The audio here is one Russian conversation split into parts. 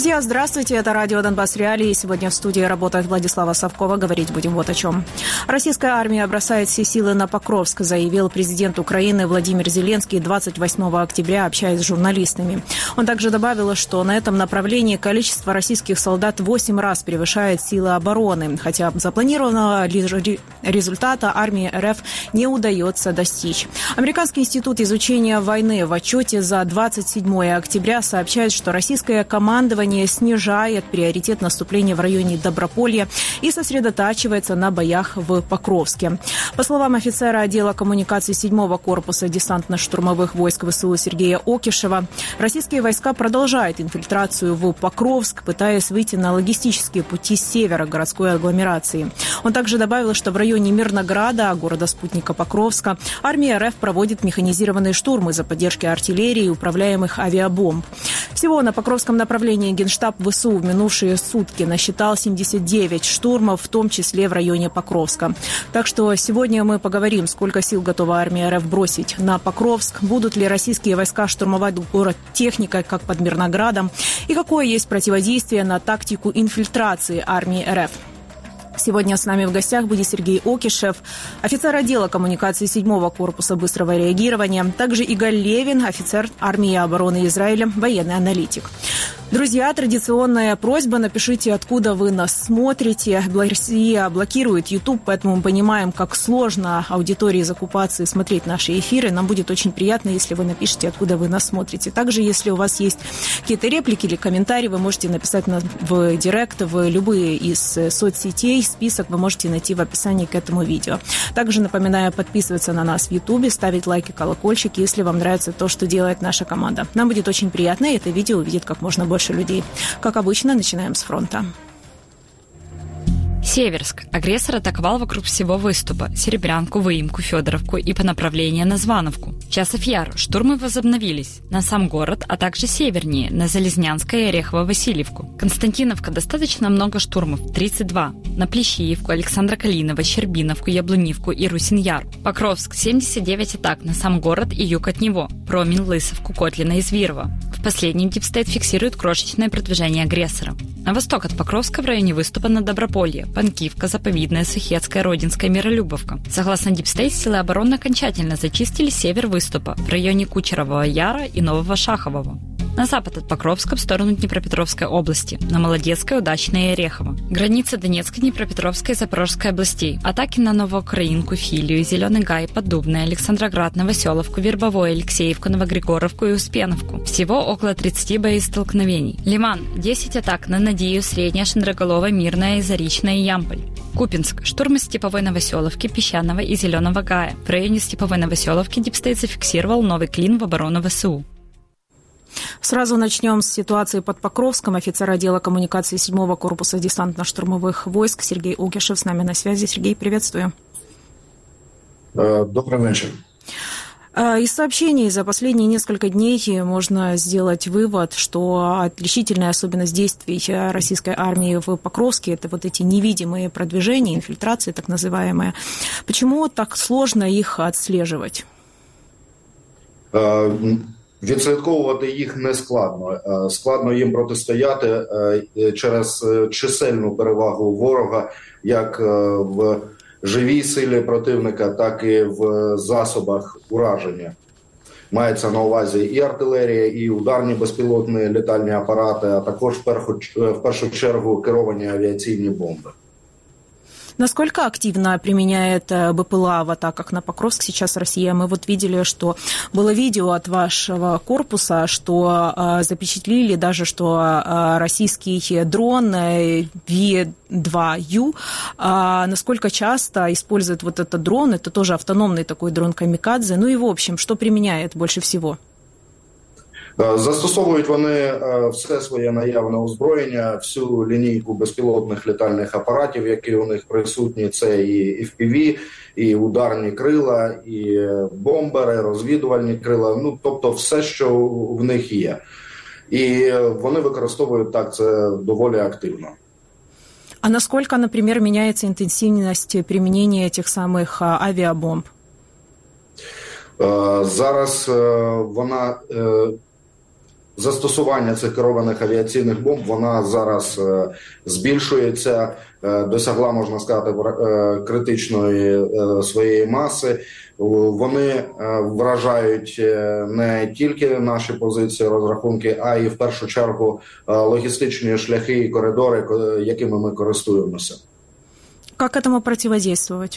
Друзья, здравствуйте. Это радио «Донбасс Реалии». Сегодня в студии работает Владислава Совкова. Говорить будем вот о чем. Российская армия бросает все силы на Покровск, заявил президент Украины Владимир Зеленский 28 октября, общаясь с журналистами. Он также добавил, что на этом направлении количество российских солдат в 8 раз превышает силы обороны, хотя запланированного результата армии РФ не удается достичь. Американский институт изучения войны в отчете за 27 октября сообщает, что российское командование снижает приоритет наступления в районе Доброполья и сосредотачивается на боях в Покровске. По словам офицера отдела коммуникаций 7-го корпуса десантно-штурмовых войск ВСУ Сергея Окишева, российские войска продолжают инфильтрацию в Покровск, пытаясь выйти на логистические пути с севера городской агломерации. Он также добавил, что в районе Мирнограда, города-спутника Покровска, армия РФ проводит механизированные штурмы за поддержки артиллерии и управляемых авиабомб. Всего на Покровском направлении Генштаб ВСУ в минувшие сутки насчитал 79 штурмов, в том числе в районе Покровска. Так что сегодня мы поговорим, сколько сил готова армия РФ бросить на Покровск, будут ли российские войска штурмовать город техникой, как под Мирноградом, и какое есть противодействие на тактику инфильтрации армии РФ. Сегодня с нами в гостях будет Сергей Окишев, офицер отдела коммуникации 7-го корпуса быстрого реагирования, также Игорь Левин, офицер армии обороны Израиля, военный аналитик. Друзья, традиционная просьба, напишите, откуда вы нас смотрите. Россия блокирует YouTube, поэтому мы понимаем, как сложно аудитории из оккупации смотреть наши эфиры. Нам будет очень приятно, если вы напишите, откуда вы нас смотрите. Также, если у вас есть какие-то реплики или комментарии, вы можете написать в директ, в любые из соцсетей. Список вы можете найти в описании к этому видео. Также напоминаю подписываться на нас в YouTube, ставить лайки, колокольчики, если вам нравится то, что делает наша команда. Нам будет очень приятно, и это видео увидит как можно больше людей. Как обычно, начинаем с фронта. Северск. Агрессор атаковал вокруг всего выступа – Серебрянку, Выемку, Федоровку и по направлению на Звановку. Часов Яр. Штурмы возобновились на сам город, а также севернее, на Залезнянское и Орехово-Васильевку. Константиновка. Достаточно много штурмов – 32. На Плещеевку, Александра Калинова, Щербиновку, Яблунивку и Русин-Яр. Покровск. 79 атак на сам город и юг от него – Промень, Лысовку, Котлина и Звирово. В последнем Дипстейт фиксирует крошечное продвижение агрессора. На восток от Покровска в районе выступа на Доброполье, Панкивка, Заповедная, Сухецкая, Родинская, Миролюбовка. Согласно Дипстейт, силы обороны окончательно зачистили север выступа в районе Кучерового Яра и Нового Шахового. На запад от Покровска в сторону Днепропетровской области, на Молодецкое, Удачное и Орехово. Граница Донецкой, Днепропетровской и Запорожской областей. Атаки на Новоукраинку, Филию, Зеленый Гай, Поддубное, Александроград, Новоселовку, Вербовое, Алексеевку, Новогригоровку и Успеновку. Всего около 30 боестолкновений. Лиман. 10 атак на Надею, Средняя, Шендрыголова, Мирная, Заречная и Ямполь. Купинск. Штурм из Степовой Новоселовки, Песчаного и Зеленого Гая. В районе Степовой Новоселовки Дипстейт зафиксировал новый клин в оборону ВСУ. Сразу начнем с ситуации под Покровском. Офицер отдела коммуникации 7-го корпуса десантно-штурмовых войск Сергей Окишев с нами на связи. Сергей, приветствую. Добрый вечер. Из сообщений за последние несколько дней можно сделать вывод, что отличительная особенность действий российской армии в Покровске – это вот эти невидимые продвижения, инфильтрации так называемые. Почему так сложно их отслеживать? Відслідковувати їх не складно. Складно їм протистояти через чисельну перевагу ворога, як в живій силі противника, так і в засобах ураження. Мається на увазі і артилерія, і ударні безпілотні літальні апарати, а також в першу чергу керовані авіаційні бомби. Насколько активно применяет БПЛА в атаках на Покровск сейчас Россия? Мы вот видели, что было видео от вашего корпуса, что запечатлели даже, что российский дрон V2U, насколько часто использует вот этот дрон, это тоже автономный такой дрон «Камикадзе», ну и в общем, что применяет больше всего? Застосовують вони все своє наявне озброєння, всю лінійку безпілотних літальних апаратів, які у них присутні. Це і FPV, і ударні крила, і бомбери, розвідувальні крила, ну, тобто все, що в них є. І вони використовують так це доволі активно. А насколько, например, меняется интенсивность применения этих самых авиабомб? Зараз вона застосування цих керованих авіаційних бомб, вона зараз збільшується, досягла, можна сказати, критичної своєї маси. Вони вражають не тільки наші позиції, розрахунки, а й в першу чергу логістичні шляхи і коридори, якими ми користуємося. Як цьому протидіяти?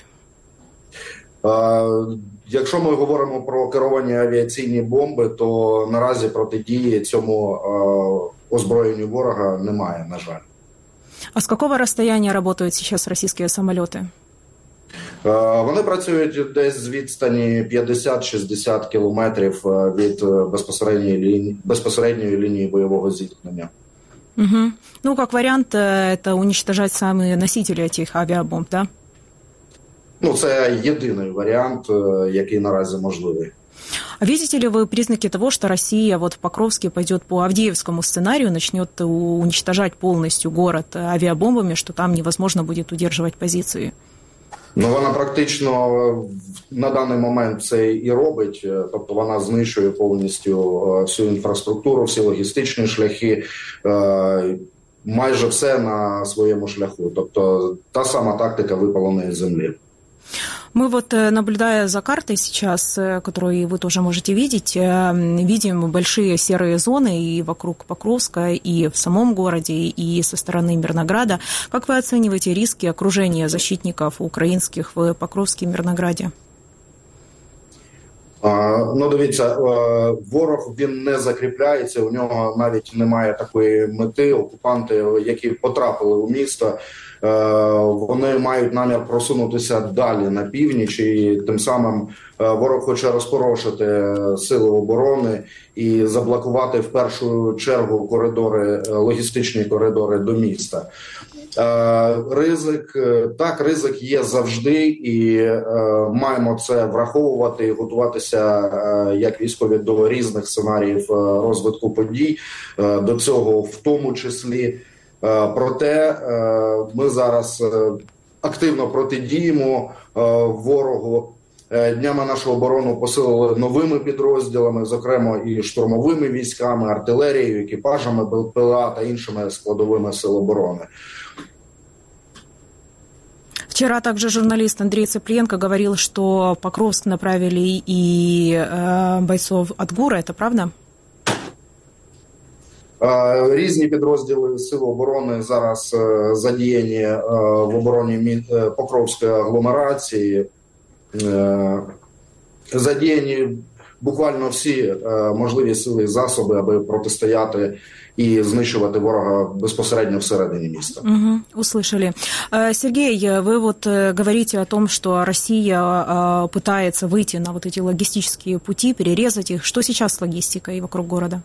Якщо ми говоримо про керовані авіаційні бомби, то наразі протидії цьому озброєнню ворога немає, на жаль. А з якого розстояння працюють зараз російські самоліти? Вони працюють десь з відстані 50-60 кілометрів від безпосередньої лінії бойового зіткнення. Угу. Ну, як варіант, це уничтожати самі носителі цих авіабомб, так? Да? Ну, це єдиний варіант, який наразі можливий. А видите ли вы признаки того, что Россия вот в Покровске пойдет по Авдеевскому сценарию, начнет уничтожать полностью город авиабомбами, что там невозможно будет удерживать позиции? Ну, вона практично на даний момент це і робить, тобто вона знищує повністю всю інфраструктуру, всі логістичні шляхи, майже все на своєму шляху, тобто та сама тактика випаленої землі. Мы вот, наблюдая за картой сейчас, которую вы тоже можете видеть, видим большие серые зоны и вокруг Покровска, и в самом городе, и со стороны Мирнограда. Как вы оцениваете риски окружения защитников украинских в Покровске и Мирнограде? Ну, дивіться, ворог, він не закріпляється, у нього навіть немає такої мети. Окупанти, які потрапили у місто, вони мають намір просунутися далі на північ, і тим самим ворог хоче розпорошити сили оборони і заблокувати в першу чергу коридори, логістичні коридори до міста. Ризик є завжди, і маємо це враховувати і готуватися як військові до різних сценаріїв розвитку подій, до цього в тому числі. Проте ми зараз активно протидіємо ворогу. Днями нашу оборону посилили новими підрозділами, зокрема і штурмовими військами, артилерією, екіпажами БПЛА та іншими складовими сил оборони. Вчера также журналист Андрей Цыпленко говорил, что в Покровск направили и бойцов от ГУРа, это правда? Різні підрозділи Сил оборони зараз задіяні в обороні Покровської агломерації. Задіяні буквально всі можливі сили і засоби, аби протистояти и знищувати ворога безпосередньо всередині міста. Услышали. Сергей, вы вот говорите о том, что Россия пытается выйти на вот эти логистические пути, перерезать их. Что сейчас с логистикой вокруг города?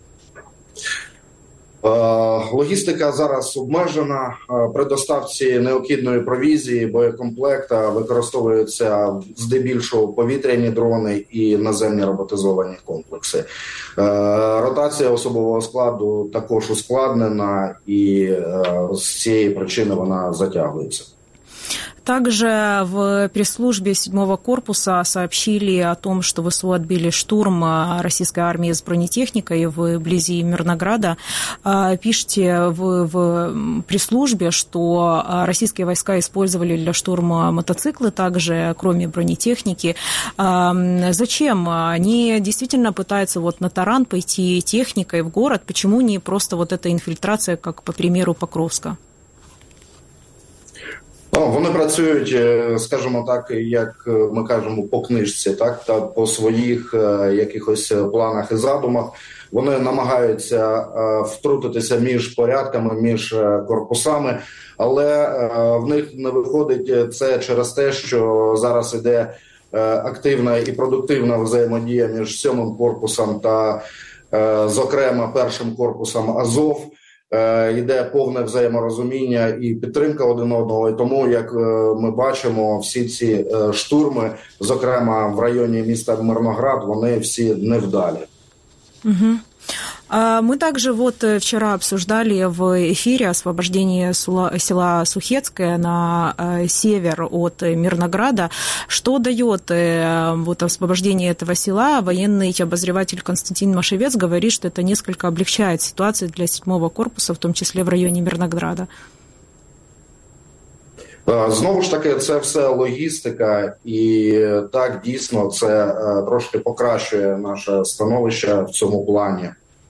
Логістика зараз обмежена. При доставці необхідної провізії, боєкомплекта використовуються здебільшого повітряні дрони і наземні роботизовані комплекси. Ротація особового складу також ускладнена, і з цієї причини вона затягується. Также в пресс-службе 7-го корпуса сообщили о том, что ВСУ отбили штурм российской армии с бронетехникой вблизи Мирнограда. Пишите в пресс-службе, что российские войска использовали для штурма мотоциклы также, кроме бронетехники. Зачем? Они действительно пытаются вот на таран пойти техникой в город. Почему не просто вот эта инфильтрация, как по примеру Покровска? Вони працюють, скажімо так, як ми кажемо, по книжці, так, та по своїх якихось планах і задумах. Вони намагаються втрутитися між порядками, між корпусами, але в них не виходить це через те, що зараз іде активна і продуктивна взаємодія між 7-м корпусом та, зокрема, 1-м корпусом Азов. Йде повне взаєморозуміння і підтримка один одного. І тому, як ми бачимо, всі ці штурми, зокрема в районі міста Мирноград, вони всі невдалі. Угу. Мы также вчера обсуждали в эфире освобождение села Сухецкое на север от Мирнограда. Что дает освобождение этого села? Военный обозреватель Константин Машевец говорит, что это несколько облегчает ситуацию для 7-го корпуса, в том числе в районе Мирнограда. Знову ж таки, це все логістика, і так, дійсно, це трошки покращує наше становище в цьому плані.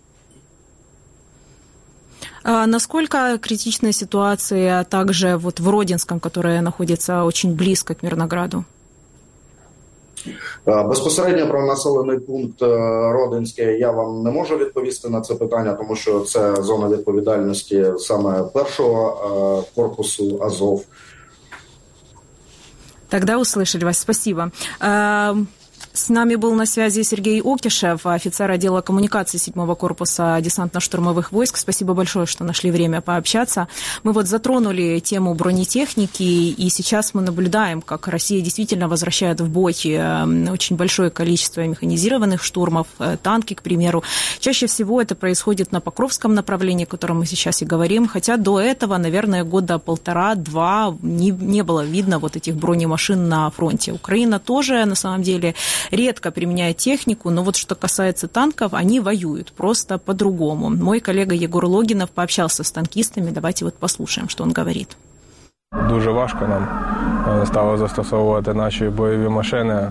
Насколько критичная ситуация также в Родинском, которая находится очень близко к Мирнограду? Безпосередньо про населений пункт Родинське я вам не можу відповісти на це питання, тому що це зона відповідальності саме першого корпусу Азов. Тогда услышали вас. Спасибо. С нами был на связи Сергей Октишев, офицер отдела коммуникации 7-го корпуса десантно-штурмовых войск. Спасибо большое, что нашли время пообщаться. Мы затронули тему бронетехники, и сейчас мы наблюдаем, как Россия действительно возвращает в бой очень большое количество механизированных штурмов, танки, к примеру. Чаще всего это происходит на Покровском направлении, о котором мы сейчас и говорим, хотя до этого, наверное, года 1,5-2 не было видно этих бронемашин на фронте. Украина тоже, на самом деле, редко применяет технику, но что касается танков, они воюют просто по-другому. Мой коллега Егор Логинов пообщался с танкистами. Давайте послушаем, что он говорит. Дуже важко нам стало застосовувати наші бойові машини.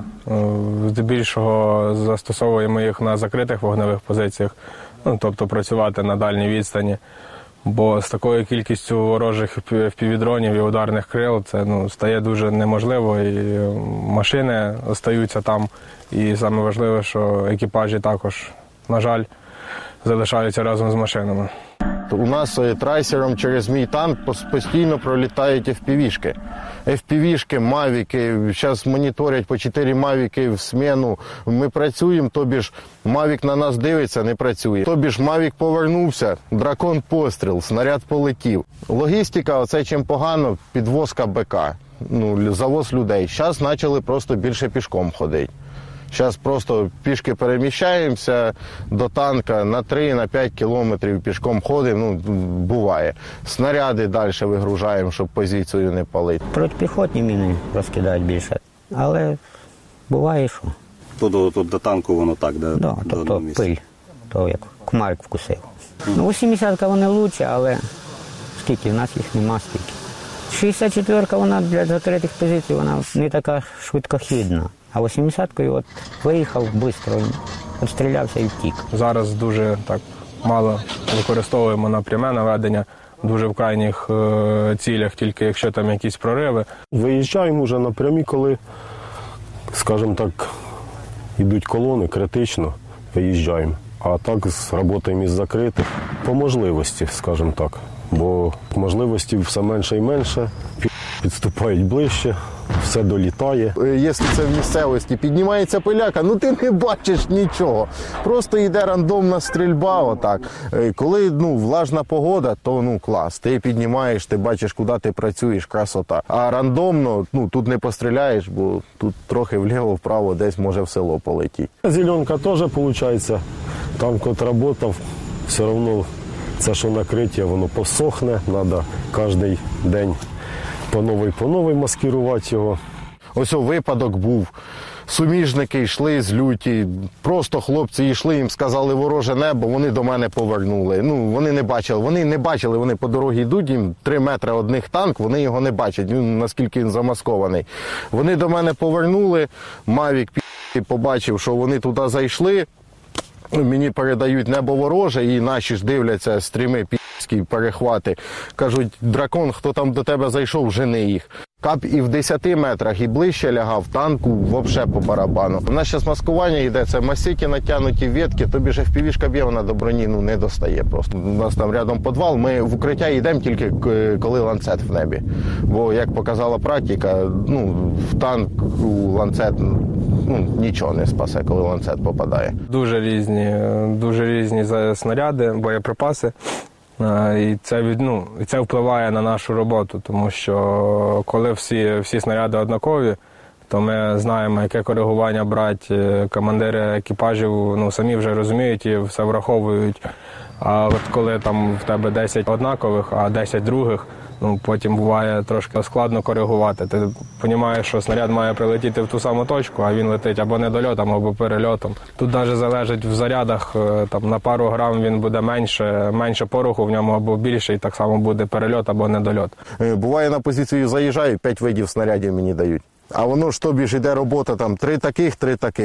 Здебільшого застосовуємо їх на закритих вогневих позиціях, тобто працювати на дальній відстані. Бо з такою кількістю ворожих впівдронів і ударних крил це стає дуже неможливо, і машини остаються там. І саме важливе, що екіпажі також, на жаль, залишаються разом з машинами. У нас трайсером через мій танк постійно пролітають FPV-шки. FPV-шки, мавіки, зараз моніторять по 4 мавіки в зміну. Ми працюємо, тобі ж мавік на нас дивиться, не працює. Тобі ж мавік повернувся, дракон постріл, снаряд полетів. Логістика, оце чим погано, підвозка БК, завоз людей. Зараз почали просто більше пішком ходити. Зараз просто пішки переміщаємося до танка на 3-5 кілометрів пішком ходимо, буває. Снаряди далі вигружаємо, щоб позицію не палити. Протипіхотні міни розкидають більше, але буває, що. Тут до танку воно так, да? Да, тобто пиль, то як кмарик вкусив. 80-ка вони лучше, але скільки, в нас їх нема стільки. 64-ка, вона для закритих позицій, вона не така швидкохідна. А 80-кою виїхав швидко, відстрілявся і втік. Зараз дуже мало використовуємо на пряме наведення, дуже в крайніх цілях, тільки якщо там якісь прориви. Виїжджаємо вже напрямі, коли, скажімо так, йдуть колони, критично виїжджаємо. А так працюємо із закритих по можливості, скажімо так. Бо можливості все менше і менше, підступають ближче, все долітає. Якщо це в місцевості піднімається пиляка, ти не бачиш нічого. Просто йде рандомна стрільба отак. Коли влажна погода, то клас. Ти піднімаєш, ти бачиш, куди ти працюєш, красота. А рандомно тут не постріляєш, бо тут трохи вліво-вправо десь може в село полетіти. Зеленка теж виходить. Танк працював, все одно це, що накриття, воно посохне, треба кожен день по новій маскирувати його. Ось випадок був. Суміжники йшли з люті, просто хлопці йшли, їм сказали вороже небо, вони до мене повернули. Вони не бачили, вони по дорозі йдуть, їм 3 метри одних танк, вони його не бачать, наскільки він замаскований. Вони до мене повернули, Мавік побачив, що вони туди зайшли, мені передають небо вороже, і наші ж дивляться стріми, перехвати. Кажуть, дракон, хто там до тебе зайшов, жени їх. Кап і в 10 метрах, і ближче лягав, танку взагалі по барабану. У нас зараз маскування йде, це масики натягнуті ветки, тобі ж FPV-шка б'є, вона до броні не достає просто. У нас там рядом підвал, ми в укриття йдемо тільки коли ланцет в небі. Бо, як показала практика, в танку ланцет нічого не спасе, коли ланцет попадає. Дуже різні снаряди, боєприпаси. І це впливає на нашу роботу, тому що коли всі снаряди однакові, то ми знаємо, яке коригування брати. Командири екіпажів самі вже розуміють і все враховують. А от коли там в тебе 10 однакових, а 10 других, потім буває трошки складно коригувати. Ти розумієш, що снаряд має прилетіти в ту саму точку, а він летить або недольотом, або перельотом. Тут навіть залежить в зарядах, там на пару грам він буде менше пороху в ньому або більше, і так само буде перельот або недольот. Буває, на позицію заїжджаю, 5 видів снарядів мені дають. А воно ж тобі ж йде робота, там 3 таких.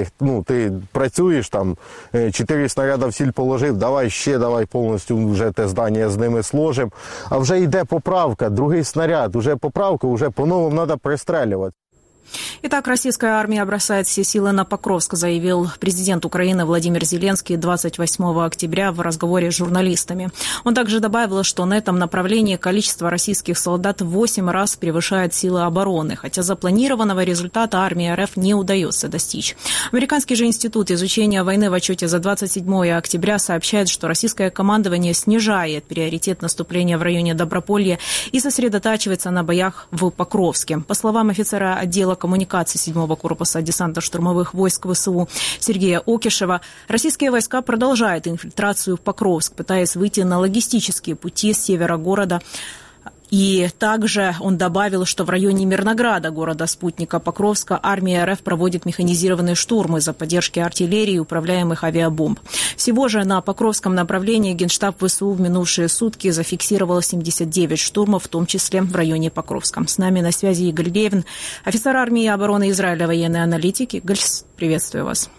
Ти працюєш, там 4 снаряди в ціль положив, давай повністю вже те здання з ними сложимо. А вже йде поправка, другий снаряд, вже поправка, вже по-новому треба пристрелювати. Итак, российская армия бросает все силы на Покровск, заявил президент Украины Владимир Зеленский 28 октября в разговоре с журналистами. Он также добавил, что на этом направлении количество российских солдат в 8 раз превышает силы обороны, хотя запланированного результата армии РФ не удается достичь. Американский же институт изучения войны в отчете за 27 октября сообщает, что российское командование снижает приоритет наступления в районе Доброполья и сосредотачивается на боях в Покровске. По словам офицера отдела коммуникации 7-го корпуса десантно-штурмовых войск ВСУ Сергея Окишева, российские войска продолжают инфильтрацию в Покровск, пытаясь выйти на логистические пути с севера города. И также он добавил, что в районе Мирнограда, города-спутника Покровска, армия РФ проводит механизированные штурмы за поддержки артиллерии и управляемых авиабомб. Всего же на Покровском направлении Генштаб ВСУ в минувшие сутки зафиксировал 79 штурмов, в том числе в районе Покровска. С нами на связи Игорь Левин, офицер армии и обороны Израиля, военный аналитик. Игорь, приветствую вас.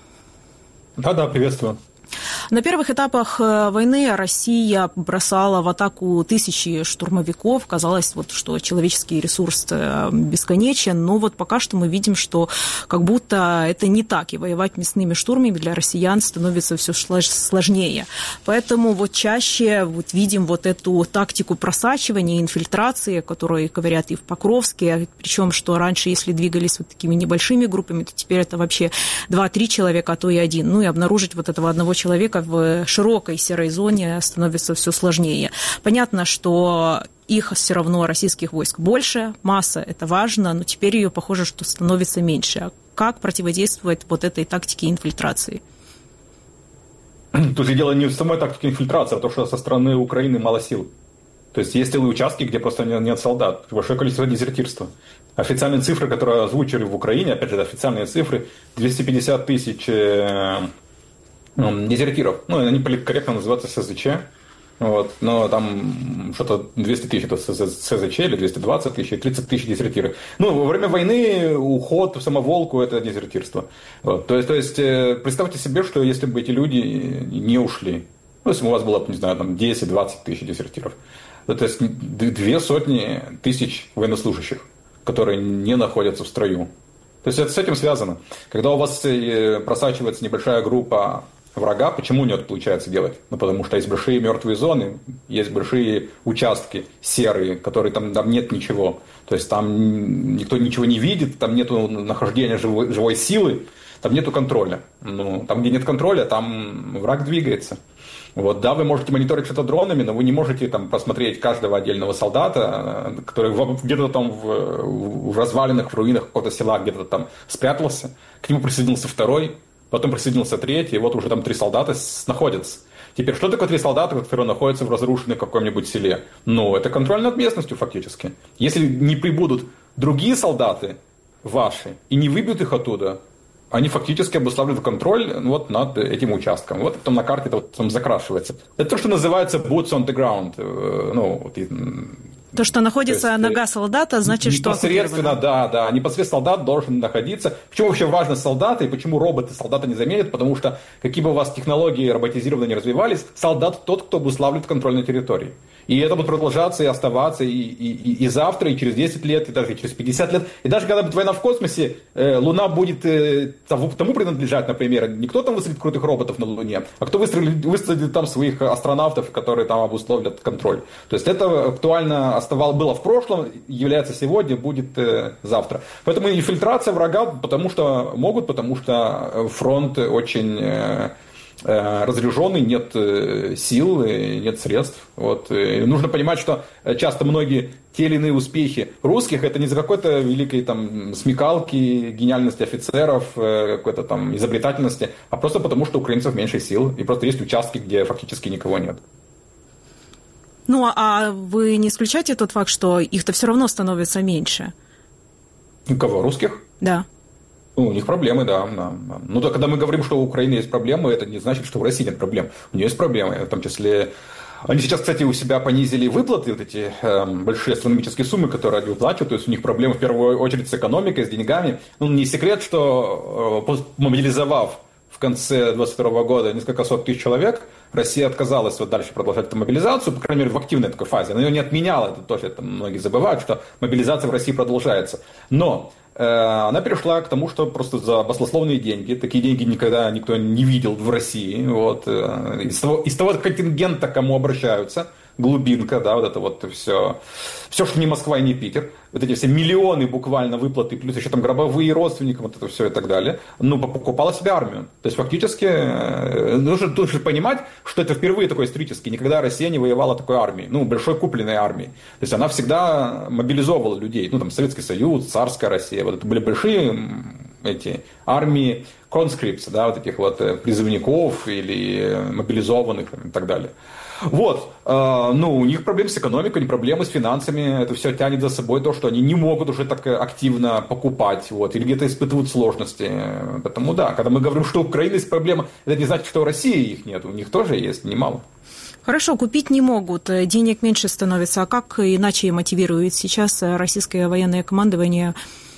Да, приветствую. На первых этапах войны Россия бросала в атаку тысячи штурмовиков. Казалось, что человеческий ресурс бесконечен, но пока что мы видим, что как будто это не так, и воевать мясными штурмами для россиян становится все сложнее. Поэтому чаще видим эту тактику просачивания, инфильтрации, о которой говорят и в Покровске, причем, что раньше, если двигались такими небольшими группами, то теперь это вообще 2-3 человека, а то и один. И обнаружить этого одного человека в широкой серой зоне становится все сложнее. Понятно, что их все равно, российских войск, больше, масса, это важно, но теперь ее, похоже, что становится меньше. А как противодействовать этой тактике инфильтрации? Тут дело не в самой тактике инфильтрации, а то, что со стороны Украины мало сил. То есть есть целые участки, где просто нет солдат, большое количество дезертирства. Официальные цифры, которые озвучили в Украине, опять же, официальные цифры, 250 тысяч дезертиров. Они политкорректно называются СЗЧ. Но там что-то 200 тысяч это СЗЧ или 220 тысяч, и 30 тысяч дезертиров. Во время войны уход в самоволку – это дезертирство. То есть представьте себе, что если бы эти люди не ушли, если бы у вас было, 10-20 тысяч дезертиров, то есть 200 тысяч военнослужащих, которые не находятся в строю. То есть это с этим связано. Когда у вас просачивается небольшая группа врага, почему не получается делать? Потому что есть большие мертвые зоны, есть большие участки серые, которые там нет ничего. То есть там никто ничего не видит, там нет нахождения живой силы, там нет контроля. Там, где нет контроля, там враг двигается. Вы можете мониторить что-то дронами, но вы не можете посмотреть каждого отдельного солдата, который где-то там в развалинах, в руинах какого-то села где-то там спрятался, к нему присоединился второй, потом присоединился третий, и уже там 3 солдата находятся. Теперь, что такое 3 солдата, которые находятся в разрушенном каком-нибудь селе? Это контроль над местностью фактически. Если не прибудут другие солдаты ваши и не выбьют их оттуда, они фактически обуславливают контроль над этим участком. Там на карте там закрашивается. Это то, что называется boots on the ground. То, что находится нога солдата, значит, что непосредственно, да, непосредственно солдат должен находиться. Почему вообще важны солдаты и почему роботы солдата не заменят? Потому что какие бы у вас технологии роботизированные не развивались, солдат тот, кто обуславливает контроль на территории. И это будет продолжаться и оставаться и завтра, и через 10 лет, и даже через 50 лет. И даже когда будет война в космосе, Луна будет тому принадлежать, например, не кто там высадит крутых роботов на Луне, а кто высадит там своих астронавтов, которые там обусловят контроль. То есть это актуально было в прошлом, является сегодня, будет завтра. Поэтому инфильтрация врага, потому что фронт очень разряженный, нет сил, нет средств. Вот. И нужно понимать, что часто многие те или иные успехи русских это не из-за какой-то великой там смекалки, гениальности офицеров, какой-то там изобретательности, а просто потому, что у украинцев меньше сил, и просто есть участки, где фактически никого нет. Ну, а вы не исключаете тот факт, что их-то все равно становится меньше? У кого? Русских? Да. Ну, у них проблемы, да. Ну, то, когда мы говорим, что у Украины есть проблемы, это не значит, что в России нет проблем. У нее есть проблемы, в том числе... Они сейчас, кстати, у себя понизили выплаты, вот эти большие астрономические суммы, которые они выплачивают, то есть у них проблемы в первую очередь с экономикой, с деньгами. Ну, не секрет, что мобилизовав в конце 2022 года несколько сот тысяч человек, Россия отказалась вот дальше продолжать эту мобилизацию, по крайней мере, в активной такой фазе. Она ее не отменяла, это тоже это многие забывают, что мобилизация в России продолжается. Но она перешла к тому, что просто за баснословные деньги, такие деньги никогда никто не видел в России, вот, из того контингента, к кому обращаются, глубинка, да, вот это вот все, что не Москва и не Питер, вот эти все миллионы буквально выплаты, плюс еще там гробовые родственникам, вот это все и так далее, ну, покупала себе армию. То есть фактически нужно понимать, что это впервые такой исторически, никогда Россия не воевала такой армией, ну, большой купленной армией. То есть она всегда мобилизовывала людей, ну, там, Советский Союз, царская Россия, вот это были большие эти армии conscripts, да, вот этих вот призывников или мобилизованных и так далее. Вот, ну, у них проблемы с экономикой, проблемы с финансами, это все тянет за собой то, что они не могут уже так активно покупать, вот, или где-то испытывают сложности. Поэтому да, когда мы говорим, что у Украины есть проблема, это не значит, что у России их нет, у них тоже есть немало. Хорошо, купить не могут, денег меньше становится, а как иначе мотивирует сейчас российское военное командование?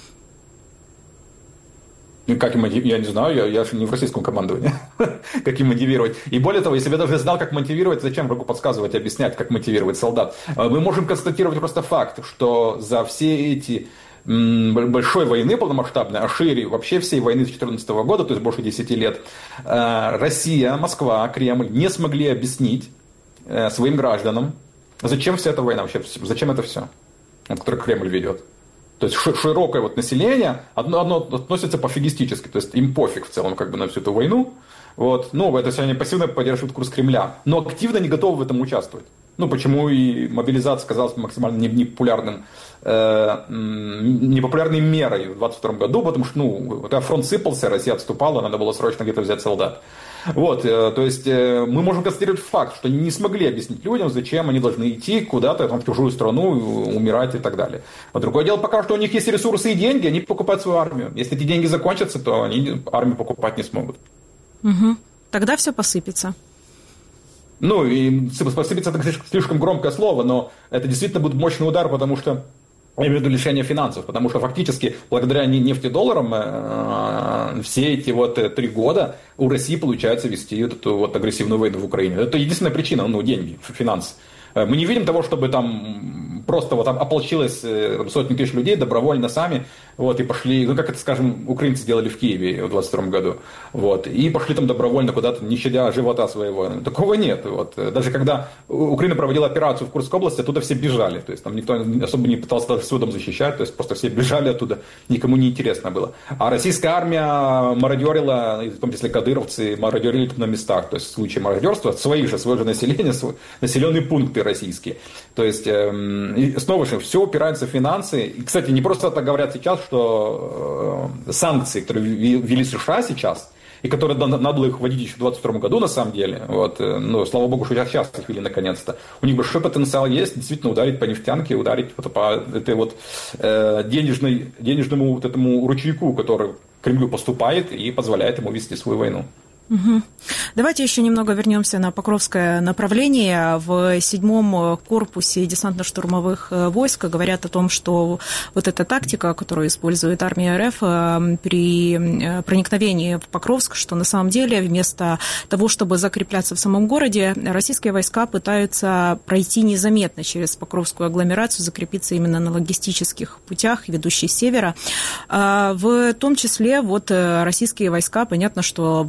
Как им мотивировать? Я не знаю, я же не в российском командовании. Как им мотивировать? И более того, если бы я даже знал, как мотивировать, зачем врагу подсказывать и объяснять, как мотивировать солдат? Мы можем констатировать просто факт, что за все эти большой войны полномасштабной, а шире вообще всей войны с 2014 года, то есть больше 10 лет, Россия, Москва, Кремль не смогли объяснить своим гражданам, зачем вся эта война вообще, зачем это все, которое Кремль ведет. То есть широкое вот население, одно относится пофигистически, то есть им пофиг в целом как бы на всю эту войну. Вот. Ну, это все они пассивно поддерживают курс Кремля, но активно не готовы в этом участвовать. Ну, почему и мобилизация казалась максимально непопулярной мерой в 2022 году, потому что, ну, фронт сыпался, Россия отступала, надо было срочно где-то взять солдат. Вот, то есть мы можем констатировать факт, что они не смогли объяснить людям, зачем они должны идти куда-то там, в чужую страну, умирать и так далее. А другое дело пока, что у них есть ресурсы и деньги, они покупают свою армию. Если эти деньги закончатся, то они армию покупать не смогут. Угу. Тогда все посыпется. Ну, и посыпется это слишком громкое слово, но это действительно будет мощный удар, потому что я имею в виду лишение финансов, потому что фактически благодаря нефтедолларам все эти вот 3 года у России получается вести вот эту вот агрессивную войну в Украине. Это единственная причина, ну, деньги, финансы. Мы не видим того, чтобы там просто вот ополчилось сотни тысяч людей добровольно сами, вот, и пошли, ну, как это, скажем, украинцы сделали в Киеве в 22 году, вот, и пошли там добровольно куда-то, не щадя живота своего. Такого нет. Вот. Даже когда Украина проводила операцию в Курской области, оттуда все бежали, то есть там никто особо не пытался даже свой дом защищать, то есть просто все бежали оттуда, никому не интересно было. А российская армия мародерила, в том числе кадыровцы, мародерили на местах, то есть в случае мародерства, свое же население, населенные пункты российские. То есть, снова же, все упирается в финансы. И, кстати, не просто так говорят сейчас, что санкции, которые ввели США сейчас, и которые надо было их вводить еще в 2022 году, на самом деле, вот, ну, слава богу, что сейчас их ввели наконец-то. У них большой потенциал есть, действительно, ударить по нефтянке, ударить вот по этой вот денежному вот этому ручейку, который Кремлю поступает и позволяет ему вести свою войну. Угу. Давайте еще немного вернемся на Покровское направление. В 7-м корпусе десантно-штурмовых войск говорят о том, что вот эта тактика, которую использует армия РФ при проникновении в Покровск, что на самом деле вместо того, чтобы закрепляться в самом городе, российские войска пытаются пройти незаметно через Покровскую агломерацию, закрепиться именно на логистических путях, ведущих с севера. В том числе вот российские войска, понятно, что в общем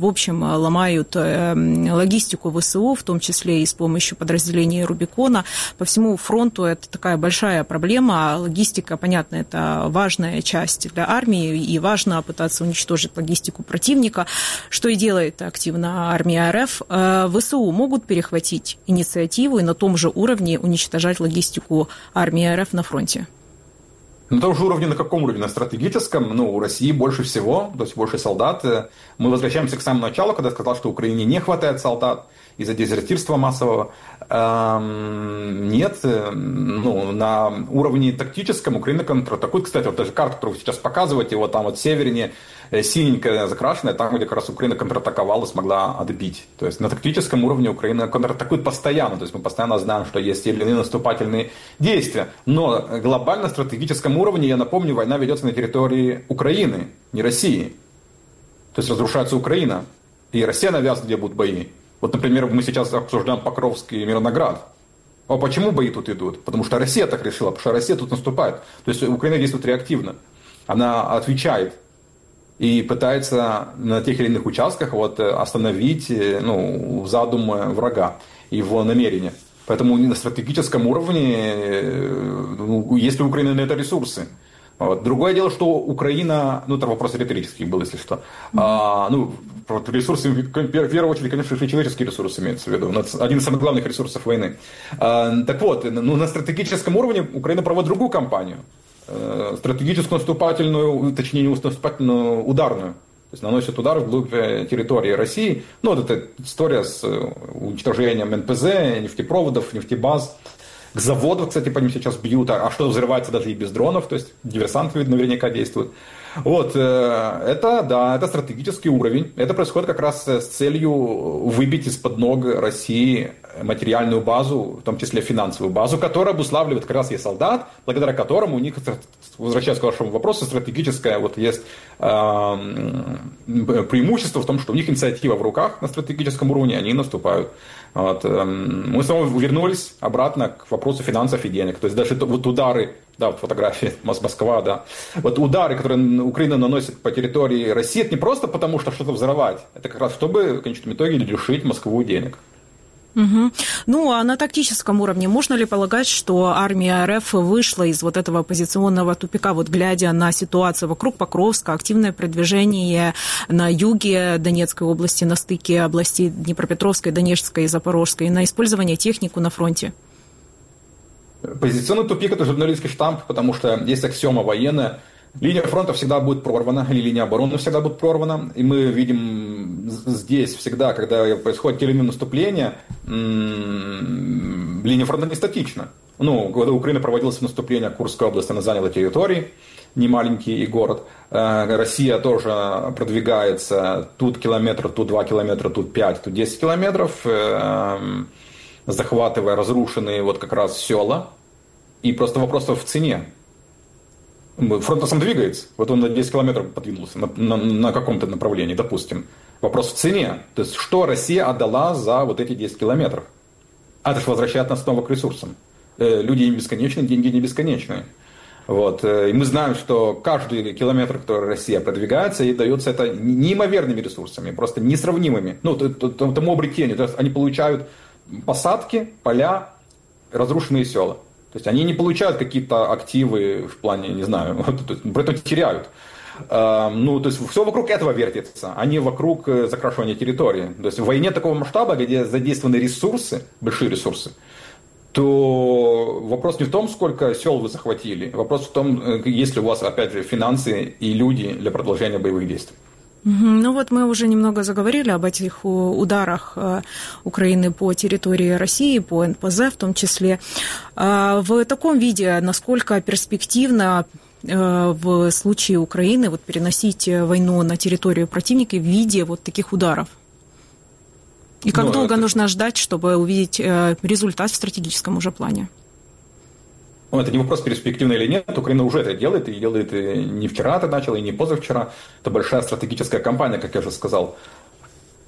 ломают логистику ВСУ, в том числе и с помощью подразделений Рубикона. По всему фронту это такая большая проблема. Логистика, понятно, это важная часть для армии, и важно пытаться уничтожить логистику противника, что и делает активно армия РФ. ВСУ могут перехватить инициативу и на том же уровне уничтожать логистику армии РФ на фронте? На том же уровне, на каком уровне? На стратегическом, у России больше всего, то есть больше солдат. Мы возвращаемся к самому началу, когда я сказал, что Украине не хватает солдат из-за дезертирства массового. Нет, на уровне тактическом Украина контратакует. Кстати, вот даже карта, которую вы сейчас показываете, вот там вот севернее синенькая закрашенная, там, где как раз Украина контратаковала, смогла отбить. То есть на тактическом уровне Украина контратакует постоянно. То есть мы постоянно знаем, что есть те или иные наступательные действия. Но глобально, на стратегическом уровне, я напомню, война ведется на территории Украины, не России. То есть разрушается Украина. И Россия навязывает, где будут бои. Вот, например, мы сейчас обсуждаем Покровск и Мирноград. А почему бои тут идут? Потому что Россия так решила, потому что Россия тут наступает. То есть Украина действует реактивно. Она отвечает и пытается на тех или иных участках остановить задум врага, его намерения. Поэтому на стратегическом уровне, если у Украины на это ресурсы. Другое дело, что Украина, это вопрос риторический был, если что. Ресурсы, в первую очередь, конечно, человеческие ресурсы имеются в виду. Один из самых главных ресурсов войны. Так вот, на стратегическом уровне Украина проводит другую кампанию. Стратегическую наступательную, точнее, не наступательную, ударную. То есть наносит удар вглубь территории России. Это история с уничтожением НПЗ, нефтепроводов, нефтебаз. К заводу, кстати, по ним сейчас бьют, а что взрывается даже и без дронов, то есть диверсанты наверняка действуют. Это стратегический уровень. Это происходит как раз с целью выбить из-под ног России материальную базу, в том числе финансовую базу, которая обуславливает как раз и солдат, благодаря которому у них, возвращаясь к вашему вопросу, стратегическое есть преимущество в том, что у них инициатива в руках на стратегическом уровне, они наступают. Мы снова вернулись обратно к вопросу финансов и денег. То есть даже удары, фотографии Москва, удары, которые Украина наносит по территории России, это не просто потому, что что-то взорвать, это как раз чтобы в конечном итоге лишить Москву денег. Угу. А на тактическом уровне можно ли полагать, что армия РФ вышла из этого позиционного тупика, глядя на ситуацию вокруг Покровска, активное продвижение на юге Донецкой области, на стыке областей Днепропетровской, Донецкой и Запорожской, на использование техники на фронте? Позиционный тупик – это журналистский штамп, потому что есть аксиома военная. Линия фронта всегда будет прорвана, или линия обороны всегда будет прорвана. И мы видим здесь всегда, когда происходит те или иные наступления, линия фронта не статична. Когда Украина проводилась в наступление, Курская область, она заняла территории, не маленький и город. Россия тоже продвигается, тут километр, тут 2 километра, тут 5, тут 10 километров, захватывая разрушенные как раз села. И просто вопрос в цене. Фронт сам двигается. Он на 10 километров подвинулся на каком-то направлении, допустим. Вопрос в цене. То есть, что Россия отдала за эти 10 километров? Это же возвращает нас снова к ресурсам. Люди не бесконечны, деньги не бесконечные. И мы знаем, что каждый километр, который Россия продвигается, ей дается это неимоверными ресурсами, просто несравнимыми. Тому обретению. То есть, они получают посадки, поля, разрушенные села. То есть они не получают какие-то активы в плане, не знаю, при этом теряют. То есть все вокруг этого вертится, а не вокруг закрашивания территории. То есть в войне такого масштаба, где задействованы ресурсы, большие ресурсы, то вопрос не в том, сколько сел вы захватили, вопрос в том, есть ли у вас, опять же, финансы и люди для продолжения боевых действий. Мы уже немного заговорили об этих ударах Украины по территории России, по НПЗ в том числе. В таком виде, насколько перспективно в случае Украины переносить войну на территорию противника в виде таких ударов? И как долго нужно ждать, чтобы увидеть результат в стратегическом уже плане? Это не вопрос, перспективно или нет. Украина уже это делает, и делает и не вчера это начало, и не позавчера. Это большая стратегическая кампания, как я уже сказал.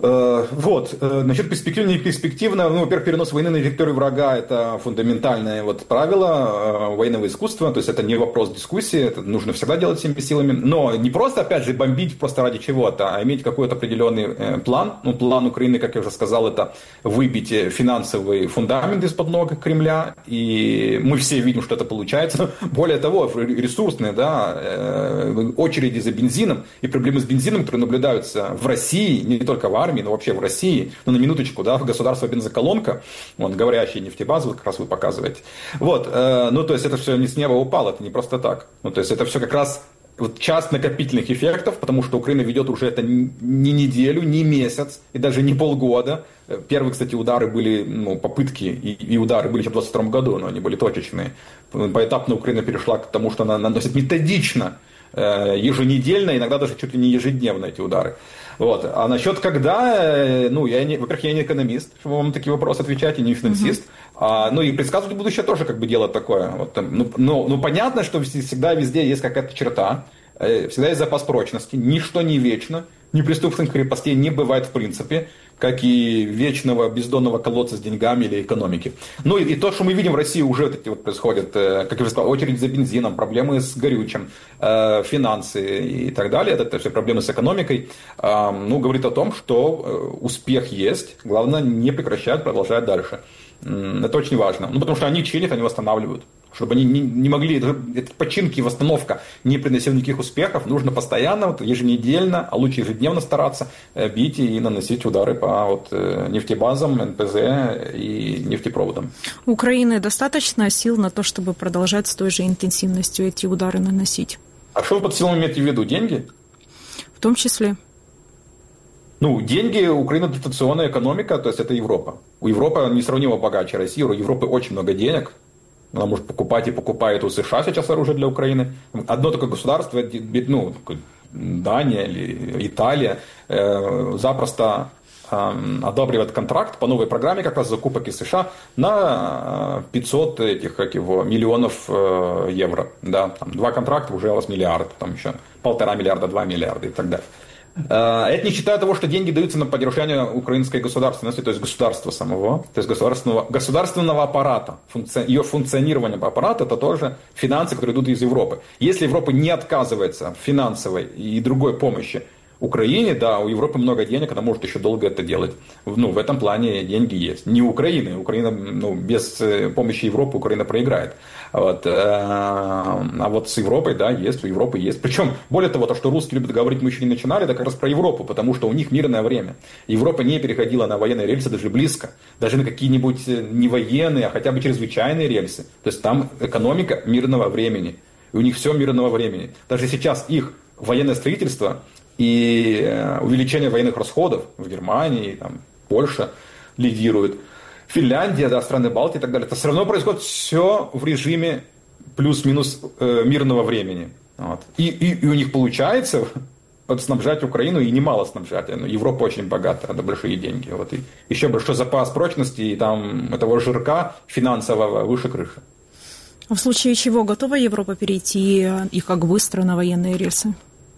Вот, насчет перспективно и неперспективно, ну, во-первых, перенос войны на территорию врага – это фундаментальное вот правило военного искусства, то есть это не вопрос дискуссии, это нужно всегда делать всеми силами, но не просто, опять же, бомбить просто ради чего-то, а иметь какой-то определенный план. Ну, план Украины, как я уже сказал, это выбить финансовый фундамент из-под ног Кремля, и мы все видим, что это получается. Более того, ресурсные, да, очереди за бензином и проблемы с бензином, которые наблюдаются в России, не только в армии, но вообще в России, ну, на минуточку, да, государство бензоколонка, вот, говорящие нефтебазы, вот, как раз вы показываете. Вот, ну, то есть это все не с неба упало, это не просто так. Ну, то есть это все как раз вот часть накопительных эффектов, потому что Украина ведет уже это не неделю, не месяц и даже не полгода. Первые, кстати, удары были, ну, попытки и удары были еще в 2022 году, но они были точечные. Поэтапно Украина перешла к тому, что она наносит методично, еженедельно, иногда даже чуть ли не ежедневно эти удары. Вот. А насчет когда, ну, во-первых, я не экономист, чтобы вам на такие вопросы отвечать, и не финансист. Ну и предсказывать будущее тоже как бы дело такое. Вот, ну, понятно, что всегда везде есть какая-то черта, всегда есть запас прочности, ничто не вечно, неприступных крепостей не бывает в принципе, как и вечного бездонного колодца с деньгами или экономики. Ну и то, что мы видим в России, уже вот эти вот происходят, как я уже сказал, очередь за бензином, проблемы с горючим, финансы и так далее, это все проблемы с экономикой, ну, говорит о том, что успех есть, главное не прекращать, продолжать дальше. Это очень важно, ну, потому что они чинят, они восстанавливают. Чтобы они не могли, эта починки и восстановка не приносила никаких успехов, нужно постоянно, вот, еженедельно, а лучше ежедневно стараться бить и наносить удары по вот, нефтебазам, НПЗ и нефтепроводам. У Украины достаточно сил на то, чтобы продолжать с той же интенсивностью эти удары наносить? А что вы под силами имеете в виду? Деньги? В том числе. Ну, деньги, Украина дотационная экономика, то есть это Европа. У Европы несравнимо богаче России, у Европы очень много денег. Она может покупать и покупает у США сейчас оружие для Украины. Одно только государство, ну, Дания или Италия, запросто одобривает контракт по новой программе как раз закупок из США на 500 миллионов евро. Да, там 2 контракта уже у вас миллиард, там еще 1,5 миллиарда, 2 миллиарда и так далее. Это не считая того, что деньги даются на поддержание украинской государственности, то есть государства самого, то есть государственного аппарата. Ее функционирование по аппарату – это тоже финансы, которые идут из Европы. Если Европа не отказывается в финансовой и другой помощи Украине, да, у Европы много денег, она может еще долго это делать. Ну, в этом плане деньги есть. Не у Украины. Украина, ну, без помощи Европы Украина проиграет. Вот. А вот с Европой, да, есть, у Европы есть. Причем, более того, то, что русские любят говорить, мы еще не начинали, это как раз про Европу, потому что у них мирное время. Европа не переходила на военные рельсы даже близко. Даже на какие-нибудь не военные, а хотя бы чрезвычайные рельсы. То есть там экономика мирного времени. И у них все мирного времени. Даже сейчас их военное строительство и увеличение военных расходов в Германии, там, Польша лидирует, Финляндия, да, страны Балтии и так далее. Это все равно происходит все в режиме плюс-минус мирного времени. Вот. И у них получается снабжать Украину, и немало снабжать. Европа очень богата, это большие деньги. Вот. И еще большой запас прочности, и там этого жирка финансового выше крыши. В случае чего готова Европа перейти и как быстро на военные рельсы?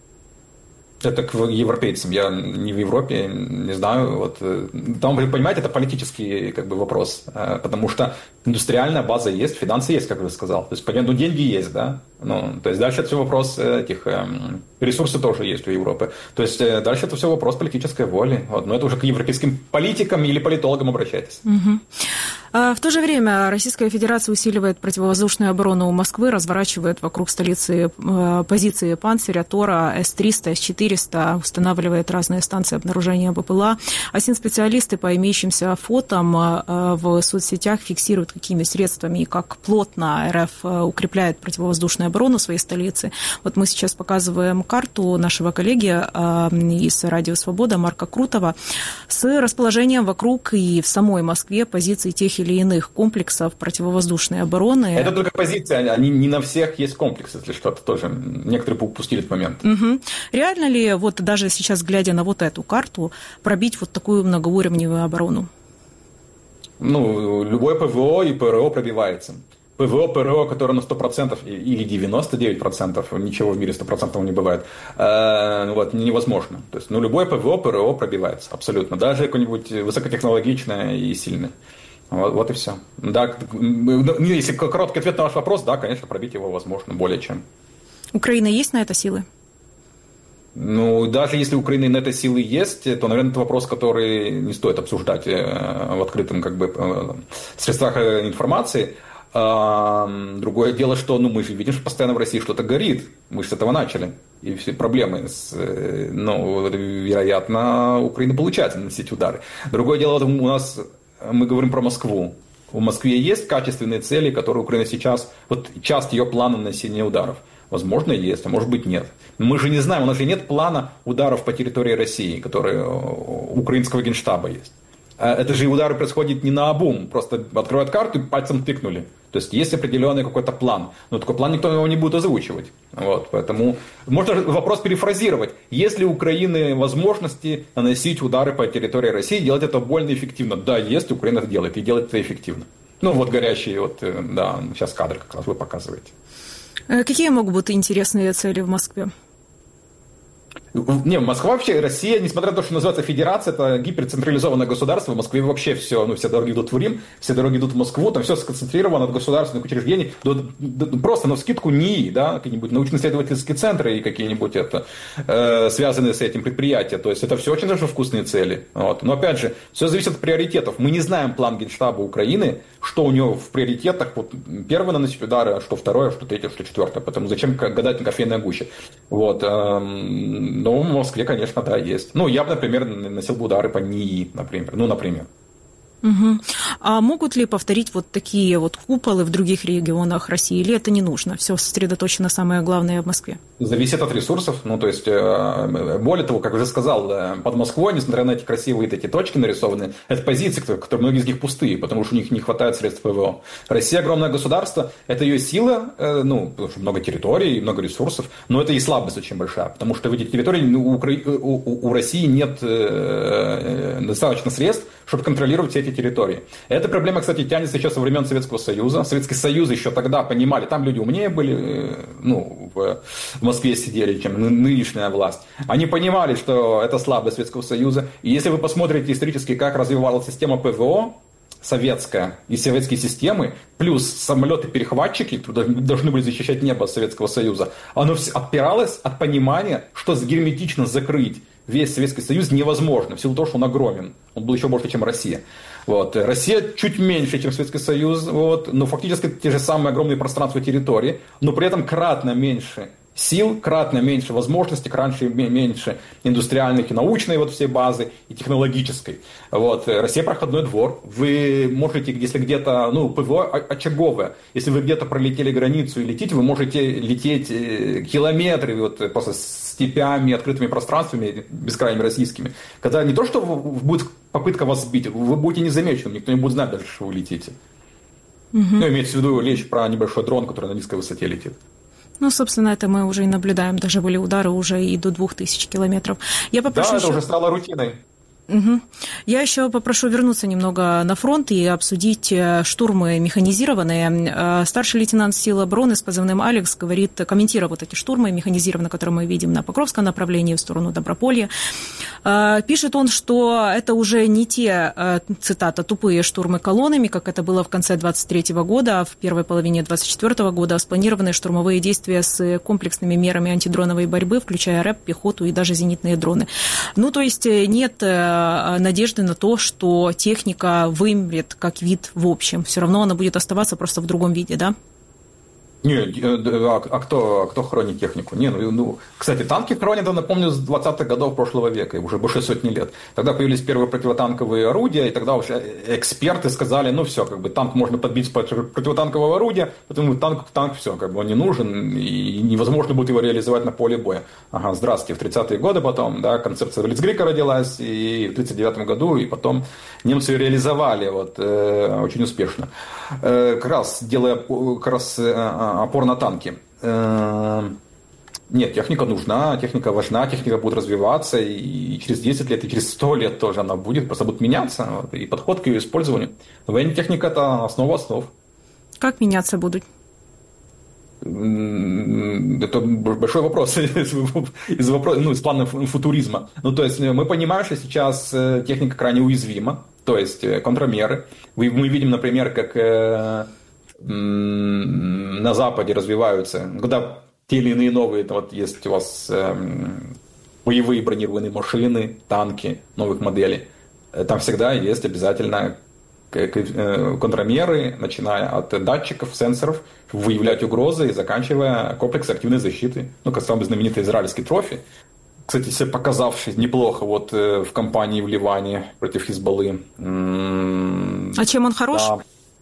Это к европейцам. Я не в Европе, не знаю. Вот. Там, понимаете, это политический как бы, вопрос. Потому что индустриальная база есть, финансы есть, как я сказал. То есть, понятно, деньги есть, да. Ну, то есть дальше это все вопрос этих ресурсов тоже есть у Европы. То есть дальше это все вопрос политической воли. Вот. Но это уже к европейским политикам или политологам обращайтесь. Угу. В то же время Российская Федерация усиливает противовоздушную оборону Москвы, разворачивает вокруг столицы позиции «Панциря», «Тора», С-300, С-400, устанавливает разные станции обнаружения БПЛА. специалисты по имеющимся фотам в соцсетях фиксируют, какими средствами и как плотно РФ укрепляет противовоздушную оборону своей столицы. Вот мы сейчас показываем карту нашего коллеги из «Радио Свобода» Марка Крутова с расположением вокруг и в самой Москве позиций тех или иных комплексов противовоздушной обороны. Это только позиции, они не на всех есть комплексы, если что-то тоже. Некоторые упустили этот момент. Угу. Реально ли, вот даже сейчас, глядя на вот эту карту, пробить вот такую многоуровневую оборону? Ну, любое ПВО и ПРО пробивается. ПВО, ПРО, которое на 100% или 99%, ничего в мире 100% не бывает, вот, невозможно. То есть, любое ПВО, ПРО пробивается, абсолютно. Даже какое-нибудь высокотехнологичное и сильное. Вот и все. Да, если короткий ответ на ваш вопрос, да, конечно, пробить его возможно, более чем. Украина есть на это силы? Даже если у Украины на это силы есть, то, наверное, это вопрос, который не стоит обсуждать в открытом средствах информации. Другое дело, что мы же видим, что постоянно в России что-то горит. Мы же с этого начали. И все проблемы, вероятно, Украина получается наносить удары. Другое дело, мы говорим про Москву. В Москве есть качественные цели, которые Украина сейчас, часть ее плана нанесения ударов. Возможно, есть, а может быть, нет. Мы же не знаем, у нас же нет плана ударов по территории России, которые у украинского генштаба есть. Это же удары происходят не наобум, просто открывают карту и пальцем тыкнули. То есть есть определенный какой-то план, но такой план никто его не будет озвучивать. Поэтому можно вопрос перефразировать. Есть ли у Украины возможности наносить удары по территории России, делать это больно эффективно? Да, есть, Украина это делает, и делает это эффективно. Горящие, сейчас кадры как раз вы показываете. Какие могут быть интересные цели в Москве? Москва вообще, Россия, несмотря на то, что называется федерация, это гиперцентрализованное государство. В Москве вообще все, все дороги идут в Рим, все дороги идут в Москву, там все сконцентрировано от государственных учреждений. Просто навскидку НИИ, какие-нибудь научно-исследовательские центры и какие-нибудь связанные с этим предприятия. То есть это все очень даже вкусные цели. Но опять же, все зависит от приоритетов. Мы не знаем план Генштаба Украины, что у него в приоритетах. Первое наносить удары, а что второе, что третье, что четвертое. Поэтому зачем гадать на кофейной гуще? Но в Москве, конечно, да, есть. Я бы, например, наносил бы удары по НИИ, например. Угу. А могут ли повторить такие куполы в других регионах России, или это не нужно? Все сосредоточено, самое главное, в Москве? Зависит от ресурсов. Более того, как уже сказал, под Москвой, несмотря на эти красивые такие точки нарисованные, это позиции, которые многие из них пустые, потому что у них не хватает средств ПВО. Россия огромное государство, это ее сила, потому что много территорий, много ресурсов, но это и слабость очень большая, потому что в этих территориях у России нет достаточно средств, чтобы контролировать все эти территории. Эта проблема, кстати, тянется сейчас со времен Советского Союза. Советский Союз еще тогда понимали, там люди умнее были, в Москве сидели, чем нынешняя власть. Они понимали, что это слабость Советского Союза. И если вы посмотрите исторически, как развивалась система ПВО, советская и советские системы, плюс самолеты-перехватчики, которые должны были защищать небо от Советского Союза, оно опиралось от понимания, что герметично закрыть весь Советский Союз невозможно, в силу того, что он огромен. Он был еще больше, чем Россия. Россия чуть меньше, чем Советский Союз, но фактически те же самые огромные пространства территории, но при этом кратно меньше сил, кратно меньше возможностей, кратно меньше индустриальных и научной всей базы и технологической. Россия проходной двор. Вы можете, если где-то, ПВО очаговое, если вы где-то пролетели границу и летите, вы можете лететь километры просто степями, открытыми пространствами бескрайними российскими. Когда не то, что будет попытка вас сбить, вы будете незамечены, никто не будет знать даже, что вы летите. Имеется в виду речь про небольшой дрон, который на низкой высоте летит. Собственно, это мы уже и наблюдаем. Даже были удары уже и до 2000 километров. Я попрошу это уже стало рутиной. Угу. Я еще попрошу вернуться немного на фронт и обсудить штурмы механизированные. Старший лейтенант сил обороны с позывным «Алекс» комментируя эти штурмы механизированные, которые мы видим на Покровском направлении в сторону Доброполья. Пишет он, что это уже не те, цитата, «тупые штурмы колоннами», как это было в конце 2023 года, а в первой половине 2024 года, а спланированные штурмовые действия с комплексными мерами антидроновой борьбы, включая РЭП, пехоту и даже зенитные дроны. То есть нет надежды на то, что техника вымрет как вид в общем. Все равно она будет оставаться просто в другом виде, да? Нет, а кто хранит технику? Кстати, танки хранят, напомню, с 20-х годов прошлого века, уже больше сотни лет. Тогда появились первые противотанковые орудия, и тогда уже эксперты сказали, все, танк можно подбить с противотанкового орудия, потому танк все, он не нужен, и невозможно будет его реализовать на поле боя. Ага, здравствуйте, в 30-е годы потом, концепция Блицкрига родилась, и в 1939 году, и потом немцы ее реализовали очень успешно. Как раз опор на танки. Нет, техника нужна, техника важна, техника будет развиваться, и через 10 лет, и через 100 лет тоже она будет, просто будет меняться, и подход к ее использованию. Военная техника – это основа основ. Как меняться будут? Это большой вопрос из плана футуризма. То есть мы понимаем, что сейчас техника крайне уязвима, то есть контрмеры. Мы видим, например, как на Западе развиваются, когда те или иные новые, вот есть у вас боевые бронированные машины, танки новых моделей, там всегда есть обязательно контрмеры, начиная от датчиков, сенсоров, выявлять угрозы и заканчивая комплексом активной защиты. Как самый знаменитый израильский трофи, кстати, себя показавший неплохо вот в кампании в Ливане против Хизбаллы. А чем он хорош? Да.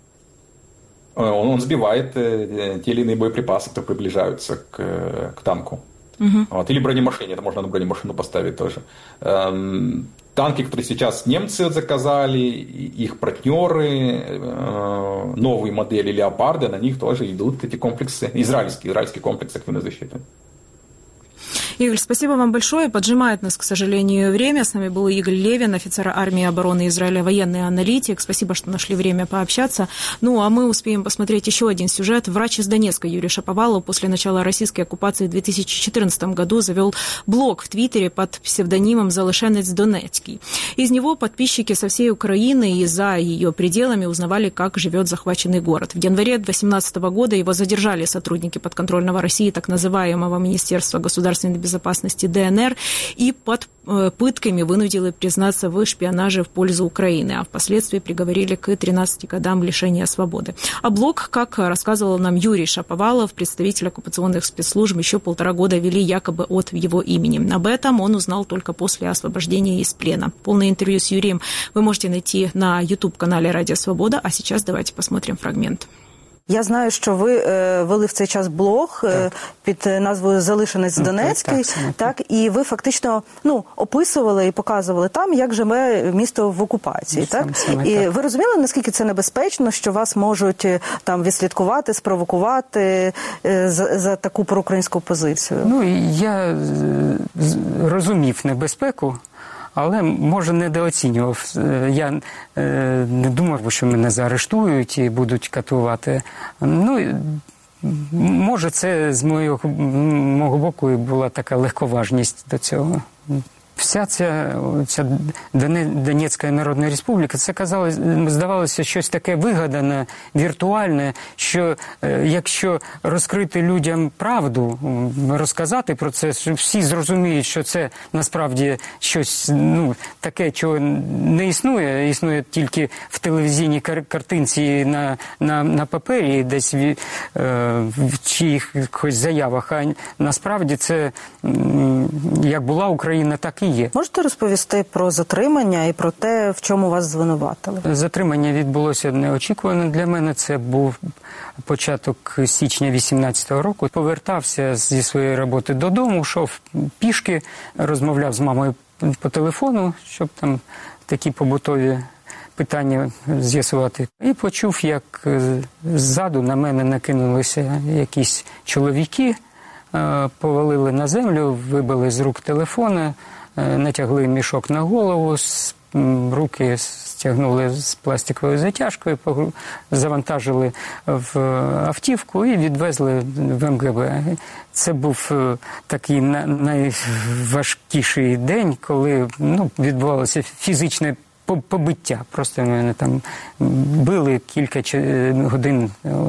Он сбивает те или иные боеприпасы, которые приближаются к танку. Угу. Или бронемашине, это можно на бронемашину поставить тоже. Танки, которые сейчас немцы заказали, их партнеры, новые модели «Леопарды», на них тоже идут эти комплексы, израильский комплекс активной защиты. Игорь, спасибо вам большое. Поджимает нас, к сожалению, время. С нами был Игорь Левин, офицер армии обороны Израиля, военный аналитик. Спасибо, что нашли время пообщаться. А мы успеем посмотреть еще один сюжет. Врач из Донецка Юрий Шаповалов после начала российской оккупации в 2014 году завел блог в Твиттере под псевдонимом «Залишенець Донецький». Из него подписчики со всей Украины и за ее пределами узнавали, как живет захваченный город. В январе 2018 года его задержали сотрудники подконтрольного России так называемого Министерства государственной безопасности ДНР и под пытками вынудили признаться в шпионаже в пользу Украины, а впоследствии приговорили к 13 годам лишения свободы. А блог, как рассказывал нам Юрий Шаповалов, представитель оккупационных спецслужб, еще 1,5 года вели якобы от его имени. Об этом он узнал только после освобождения из плена. Полное интервью с Юрием вы можете найти на YouTube-канале «Радио Свобода», а сейчас давайте посмотрим фрагмент. Я знаю, що ви вели в цей час блог під назвою «Залишенець Донецький», так, і ви фактично описували і показували там, як живе місто в окупації. Так? І ви розуміли, наскільки це небезпечно, що вас можуть там відслідкувати, спровокувати за таку проукраїнську позицію? Я розумів небезпеку, але, може, недооцінював. Я не думав, що мене заарештують і будуть катувати. Може, це з мого боку і була така легковажність до цього. Вся ця Донецька Народна Республіка, це здавалося щось таке вигадане, віртуальне, що якщо розкрити людям правду, розказати про це, що всі зрозуміють, що це насправді щось таке, чого не існує, існує тільки в телевізійній картинці на папері, десь в чиїхось заявах, а насправді це як була Україна, так і є. Можете розповісти про затримання і про те, в чому вас звинуватили? Затримання відбулося неочікувано для мене. Це був початок січня 2018 року. Повертався зі своєї роботи додому, йшов пішки, розмовляв з мамою по телефону, щоб там такі побутові питання з'ясувати. І почув, як ззаду на мене накинулися якісь чоловіки, повалили на землю, вибили з рук телефона, натягли мішок на голову, руки стягнули з пластиковою затяжкою, завантажили в автівку і відвезли в МГБ. Це був такий найважкіший день, коли відбувалося фізичне побиття. Просто мене там били кілька годин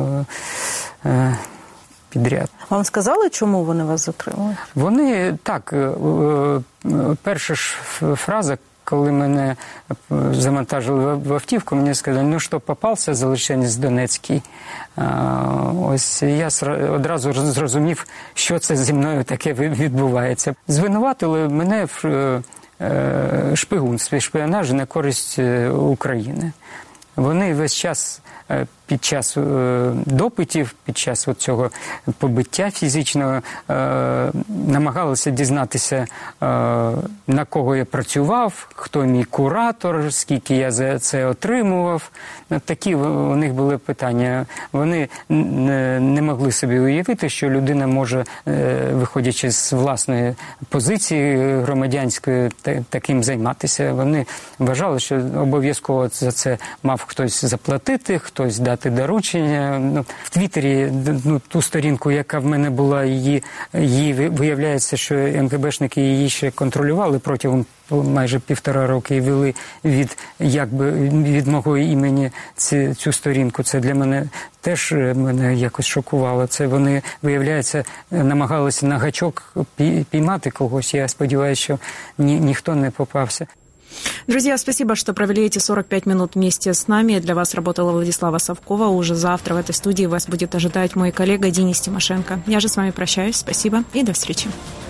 підряд. Вам сказали, чому вони вас затримали? Вони, так, перша ж фраза, коли мене завантажили в автівку, мені сказали, що попався залишенець Донецький. Ось я одразу зрозумів, що це зі мною таке відбувається. Звинуватили мене в шпигунстві, шпіонажі на користь України. Вони весь час під час допитів, під час цього побиття фізичного намагалися дізнатися, на кого я працював, хто мій куратор, скільки я за це отримував. Такі у них були питання. Вони не могли собі уявити, що людина може, виходячи з власної позиції громадянської, таким займатися. Вони вважали, що обов'язково за це мав хтось заплатити, хтось дати дати доручення. Ну, в Твіттері, ну, ту сторінку, яка в мене була, її виявляється, що МКБшники її ще контролювали протягом майже 1,5 роки і вели від мого імені цю сторінку. Це для мене теж мене якось шокувало. Це вони, виявляється, намагалися на гачок піймати когось. Я сподіваюся, що ніхто не попався. Друзья, спасибо, что провели эти 45 минут вместе с нами. Для вас работала Владислава Совкова. Уже завтра в этой студии вас будет ожидать мой коллега Денис Тимошенко. Я же с вами прощаюсь. Спасибо и до встречи.